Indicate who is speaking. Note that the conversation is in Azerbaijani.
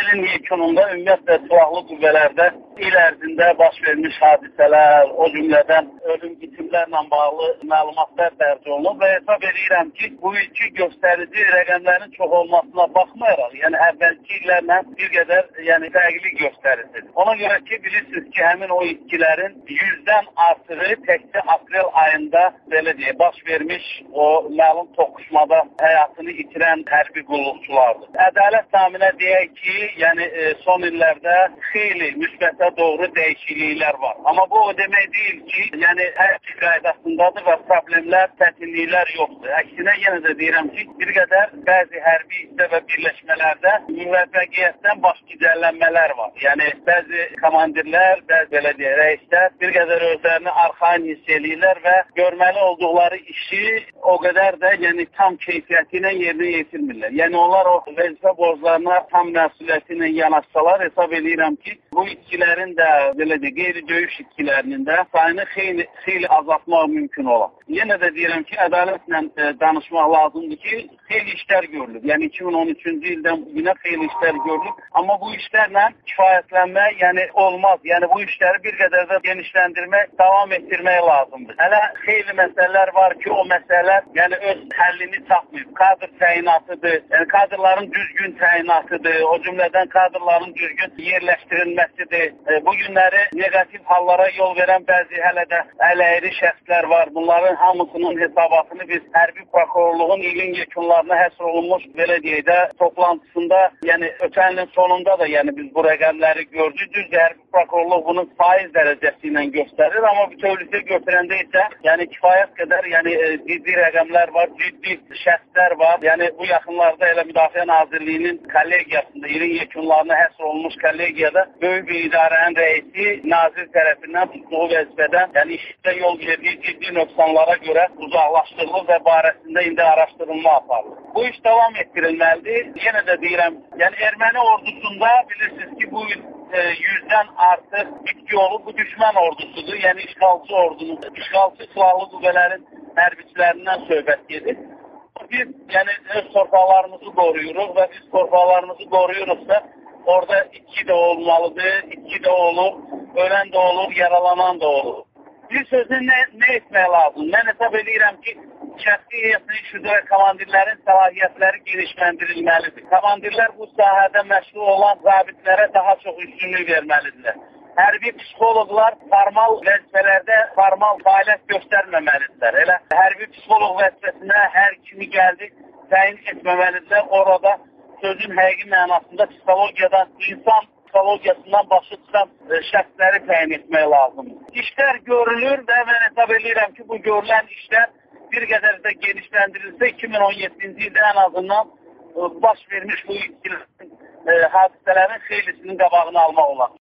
Speaker 1: ilin yekununda ümumiyyətlə silahlı qüvvələrdə il ərzində baş vermiş hadisələr, o cümlədən ölüm itimlərlə bağlı məlumatlar dərc olunur və hesab edirəm ki, bu ilki göstərici rəqəmlərin çox olmasına baxmayaraq, yəni əvvəlki illərlə bir qədər fərqli göstəricidir. Ona görə ki, bilirsiniz ki, həmin o itkilərin 100-dən artığı təkcə aprel ayında baş vermiş o məlum toqquşmada həyatını itirən hərbi qulluqçulardır. Ədalət naminə deyək ki, son illərdə xeyli müsbətə doğru dəyişikliklər var. Amma bu o demək deyil ki, hər şey qaydasındadır və problemlər, çətinliklər yoxdur. Əksinə yenə də deyirəm ki, bir qədər bəzi hərbi hissə və birləşmələrdə müvəffəqiyyətdən baş gicəllənmələr var. Bəzi komandirlər, bəzi rəislər bir qədər özlərini arxain hiss eləyirlər və görməli olduqları işi o qədər də tam keyfiyyəti ilə yerinə yetirmirlər. Onlar o vəzifə borclarına tam məsuliyyəti ilə yanaşsalar, hesab edirəm ki, bu itkilərin də, qeyri-döyüş itkilərinin də sayını xeyli azaltmaq mümkün olar. Yenə də deyirəm ki, ədalətlə danışmaq lazımdır ki, xeyli işlər görülür. 2013-cü ildən bugünə xeyli işlər görülür. Amma bu işlərlə kifayətlənmək olmaz. Bu işləri bir qədər də genişləndirmək, davam etdirmək lazımdır. Hələ xeyli məsələlər var ki, o məsələlər öz həllini tapmayıb. Kadr təyinatıdır, kadrların düzgün təyinatıdır, o cümlədən kadrların düzgün yerləşdirilməsidir. Bu günləri negativ hallara yol verən bəzi hələ də ələyri şəxslər var. Bunların hamısının hesabatını biz hərbi prokurorluğun ilin yekunlarına həsr olunmuş toplantısında, ötən ilin sonunda da biz bu rəqəmləri gördük. Düzdür, hərbi prokurorluq bunun faiz dərəcəsi ilə göstərir, amma bütövlükdə götürəndə isə kifayət qədər ciddi rəqəmlər var, ciddi şəxslər var. Bu yaxınlarda elə Müdafiə Nazirliyinin kollegiyasında, ilin yekunlarına həsr olunmuş kollegiyada böyük bir idarənin rəisi nazir tərəfindən tutduğu vəzifədən, işdə yol verdiyi ciddi nöqsanlara görə uzaqlaşdırılır və barəsində indi araşdırılma aparılır. Bu iş davam etdirilməlidir. Yenə də deyirəm, erməni ordusunda bilirsiniz ki, bu il 100-dən artıq itki olub, bu düşmən ordusudur, işğalçı ordunun, işğalçı silahlı qüvvələrin hərbiçilərindən söhbət gedir. Biz öz torpaqlarımızı qoruyuruq və biz torpaqlarımızı qoruyuruqsa, orada itki də olmalıdır, itki də olur, ölən də olur, yaralanan da olur. Bir sözlə nə etmək lazım? Mən hesab edirəm ki, şəxsi heyətinin işıdır və komandirlərin səlahiyyətləri genişləndirilməlidir. Komandirlər bu sahədə məşğul olan zabitlərə daha çox üstünlük verməlidirlər. Hərbi psixoloqlar formal vəzifələrdə formal fəaliyyət göstərməməlidirlər. Elə hərbi psixoloq vəzifəsinə hər kimi gəldik, təyin etməməlidirlər. Orada sözün həqiqi mənasında psixologiyadan, insan psixologiyasından başı çıxan şəxsləri təyin etmək lazımdır. İşlər görülür və mən hesab edirəm ki, bu görülən işlər bir qədər də genişləndirilsə 2017-ci ildə ən azından baş vermiş bu hadisələrin xeylisinin qabağını almaq olar.